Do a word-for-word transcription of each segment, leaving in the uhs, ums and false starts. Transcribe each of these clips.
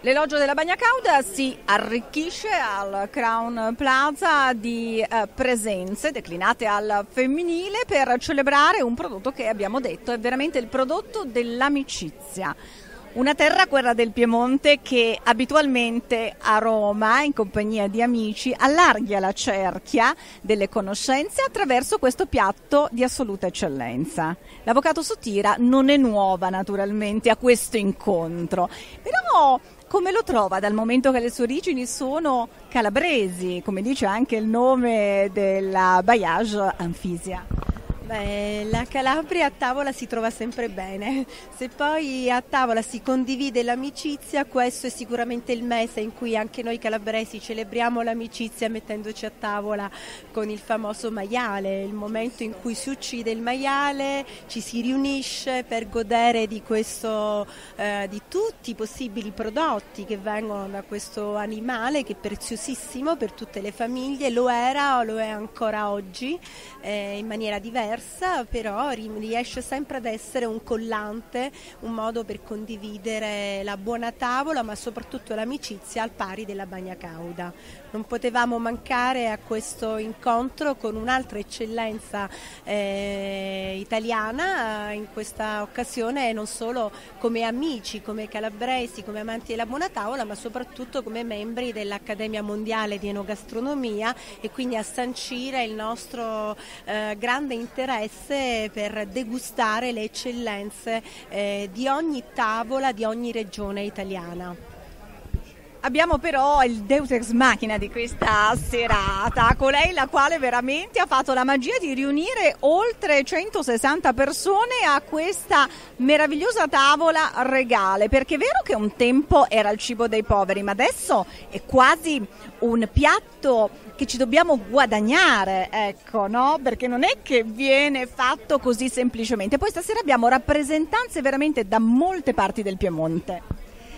L'Elogio della Bagna Cauda si arricchisce al Crown Plaza di eh, presenze declinate al femminile per celebrare un prodotto che abbiamo detto è veramente il prodotto dell'amicizia. Una terra, quella del Piemonte, che abitualmente a Roma, in compagnia di amici, allarga la cerchia delle conoscenze attraverso questo piatto di assoluta eccellenza. L'avvocato Sotira non è nuova naturalmente a questo incontro, però come lo trova dal momento che le sue origini sono calabresi, come dice anche il nome della bailliage Anfisia? Beh, la Calabria a tavola si trova sempre bene, se poi a tavola si condivide l'amicizia, questo è sicuramente il mese in cui anche noi calabresi celebriamo l'amicizia mettendoci a tavola con il famoso maiale, il momento in cui si uccide il maiale, ci si riunisce per godere di questo, eh, di tutti i possibili prodotti che vengono da questo animale che è preziosissimo per tutte le famiglie, lo era o lo è ancora oggi eh, in maniera diversa. Però riesce sempre ad essere un collante, un modo per condividere la buona tavola ma soprattutto l'amicizia al pari della Bagna Cauda. Non potevamo mancare a questo incontro con un'altra eccellenza eh, italiana in questa occasione, non solo come amici, come calabresi, come amanti della buona tavola, ma soprattutto come membri dell'Accademia Mondiale di Enogastronomia e quindi a sancire il nostro eh, grande interesse per degustare le eccellenze eh, di ogni tavola, di ogni regione italiana. Abbiamo però il deus ex machina di questa serata, colei la quale veramente ha fatto la magia di riunire oltre centosessanta persone a questa meravigliosa tavola regale, perché è vero che un tempo era il cibo dei poveri, ma adesso è quasi un piatto che ci dobbiamo guadagnare, ecco, no? Perché non è che viene fatto così semplicemente. Poi stasera abbiamo rappresentanze veramente da molte parti del Piemonte.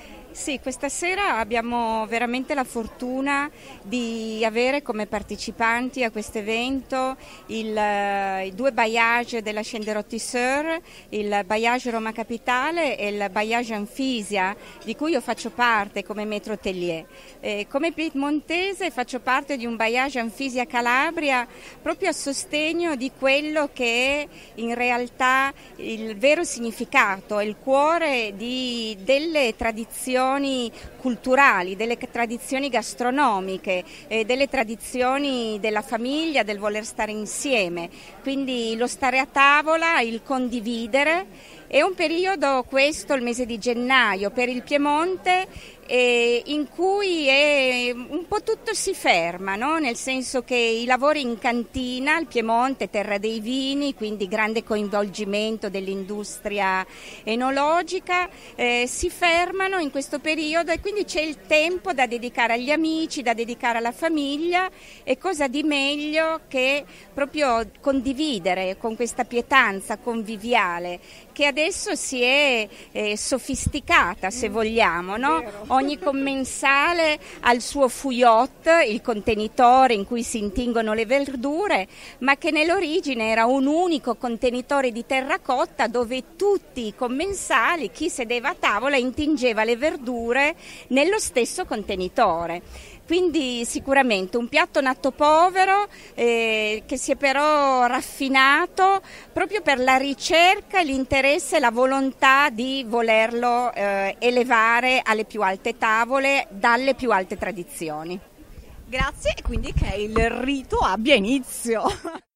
Sì, questa sera abbiamo veramente la fortuna di avere come partecipanti a questo evento il, i due bailliage della Scender-Rotisseur, il bailliage Roma Capitale e il bailliage Anfisia, di cui io faccio parte come maître hôtelier. Eh, come piemontese faccio parte di un bailliage Anfisia Calabria proprio a sostegno di quello che è in realtà il vero significato, il cuore di, delle tradizioni culturali, delle tradizioni gastronomiche, eh, delle tradizioni della famiglia, del voler stare insieme. Quindi lo stare a tavola, il condividere. È un periodo, questo, il mese di gennaio, per il Piemonte, eh, in cui è un po' tutto si ferma, no? Nel senso che i lavori in cantina, il Piemonte, terra dei vini, quindi grande coinvolgimento dell'industria enologica, eh, si fermano in questo periodo e quindi c'è il tempo da dedicare agli amici, da dedicare alla famiglia, e cosa di meglio che proprio condividere con questa pietanza conviviale che adesso si è eh, sofisticata, se vogliamo, no? Ogni commensale ha il suo fouillotte, il contenitore in cui si intingono le verdure, ma che nell'origine era un unico contenitore di terracotta dove tutti i commensali, chi sedeva a tavola, intingeva le verdure nello stesso contenitore. Quindi sicuramente un piatto nato povero eh, che si è però raffinato proprio per la ricerca, l'interesse e la volontà di volerlo eh, elevare alle più alte tavole dalle più alte tradizioni. Grazie, e quindi che il rito abbia inizio.